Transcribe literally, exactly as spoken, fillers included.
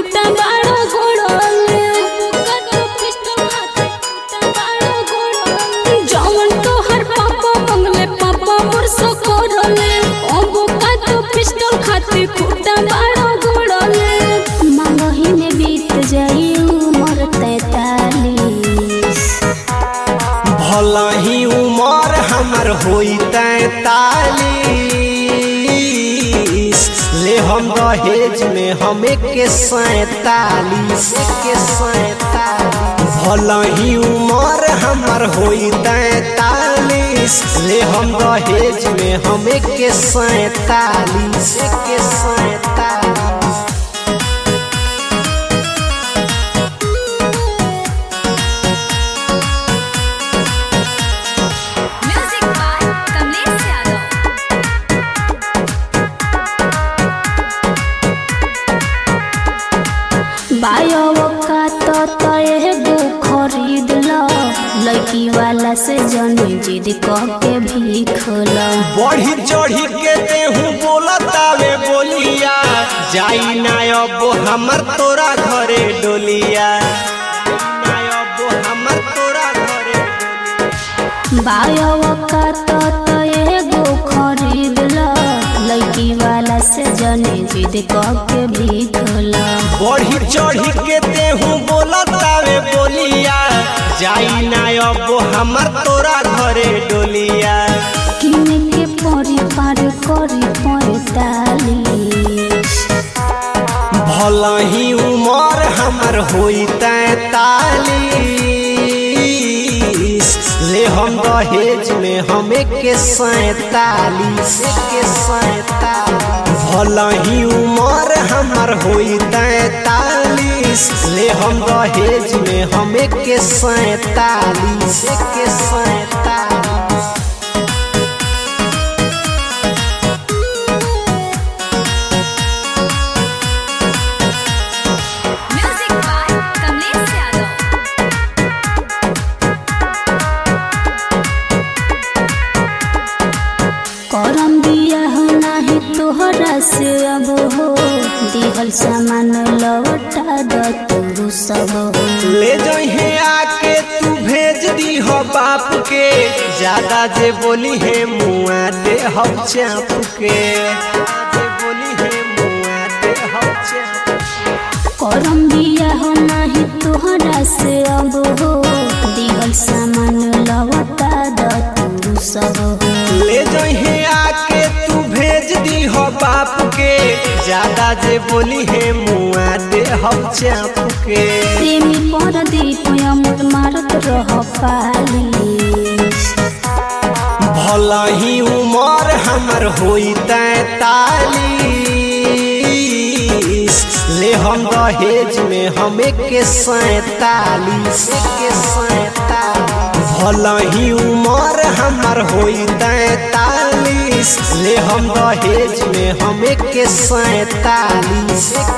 खूटा बाड़ा गोड़ले बुका तो पिस्टल खातिर खूटा बाड़ा गोड़ले जवन तो हर पापा मंगले पापा मुरसो करले ओ बुका तो पिस्टल खातिर खूटा बाड़ा गोड़ले मंगही में बीत जाई उम्र तैतालीस भला ही उमर हमर होई तैतालीस ले हम दहेज में हमें के सैतालीस के सैतालीस भला ही उमर हमर होई तैतालीस ले हम दहेज में हमें के सैतालीस के सैतालीस बायो का तो तयगो खरीद लो लड़की वाला से जनी जिद के भी खोला बढ़ी चढ़ी के देहू बोलतावे बोलिया जाई ना अब हमर तोरा घरे डोलिया ना अब हमर तोरा घरे डोलिया बायो का तो तयगो खरीद लो लड़की वाला से जनी जिद के भी खोला बढ़ी चढ़ी के देहू बोलतावे बोलिया जाई ना अब हमर तोरा घरे डोलिया किने के परी पार करी पैतालीस भला ही उमर हमर होई तैतालीस ले हम दहेज में हमें के सैतालीस के सैतालीस भला ही उमर हमर होई तैतालीस ले हम दहेज में हमें के सैतालीस के सैतालीस करम दिया हो नाही तोहरा से अब हो दिहल सामान लौटा द तू सब हो ले जहे आके तू भेज दी हो बाप के ज्यादा जे बोली है मुआ दे हम चाप के जे बोली है मुआ दे हम चाप करम दिया हो नाही तोहरा से अब हो दिहल सामान लौटा द तू सब हो ले जहे आके तू भेज दी हो बाप के ज्यादा जे बोली है मुआ दे हम चाप के प्रेमी पर दीप अमुत मारत रह पालीस भला ही उमर हमर होई तैतालीस ले हम दहेज में हमें के सैतालीस के सैतालीस भला ही उमर हमर होई तैतालीस ले हम दहेज में हमें के सैतालीस